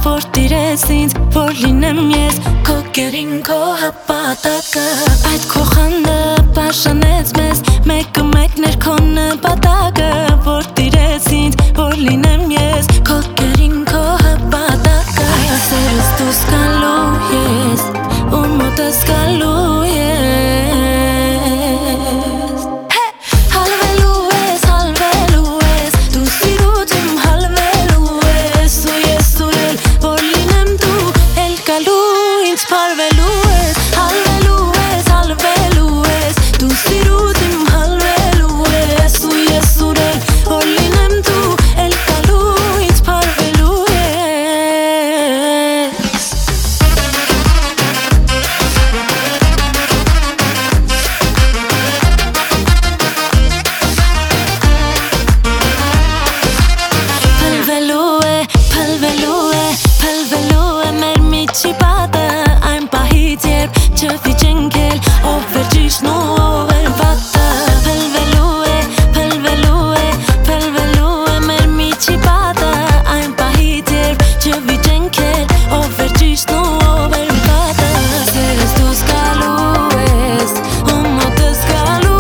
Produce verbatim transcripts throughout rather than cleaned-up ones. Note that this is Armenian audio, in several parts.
Por tires ինձ, որ լինեմ ես Քո կերին, քո հապատակը Այդ քո խանդը պաշտպանեց մեզ Մեկը մեկներ քո նպատակը Որ տիրեց ինձ, որ լինեմ ես Քո կերին, քո հապատակը Այդ սերս դուրս գալու ես Ու մոտս գալու ես Հալվելու ես, հալվելու ես Դու սիրուց իմ հալվելու ես Ու ես ուրել, որ լինեմ դու Էլ գալու ինձ պարվելու ես Հալվելու ես, հալվելու ես Դու սիրուց իմ հալվելու ես Ու ես ուրել, որ լինեմ դու Էլ գալու ինձ պարվելու ես Փլվելու է, փլվելու է, փլվելու է մեր միջի պատը Այն պահից երբ չվիճենք էլ ով վերջիշն ու ով էր վատը Փլվելու է, փլվելու է, փլվելու է մեր միջի պատը Այն պահից երբ չվիճենք էլ ով վերջիշն ու ով էր վատը Սերս դուրս գալու ես, ու մոտս գալու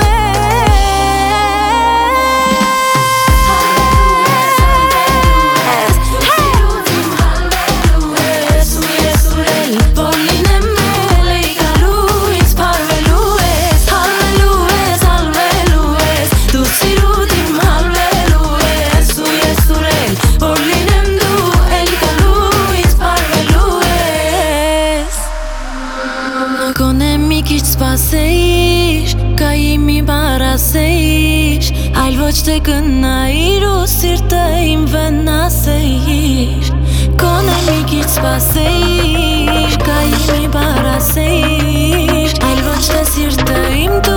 Գոնե մի քիչ սպասեիր, կայի մի բառ ասեիր Այլ ոչ թե գնայիր ու սիրտը իմ վնասեիր Գոնե մի քիչ սպասեիր, կայի մի բառ ասեիր Այլ ոչ թե սիրտը իմ դու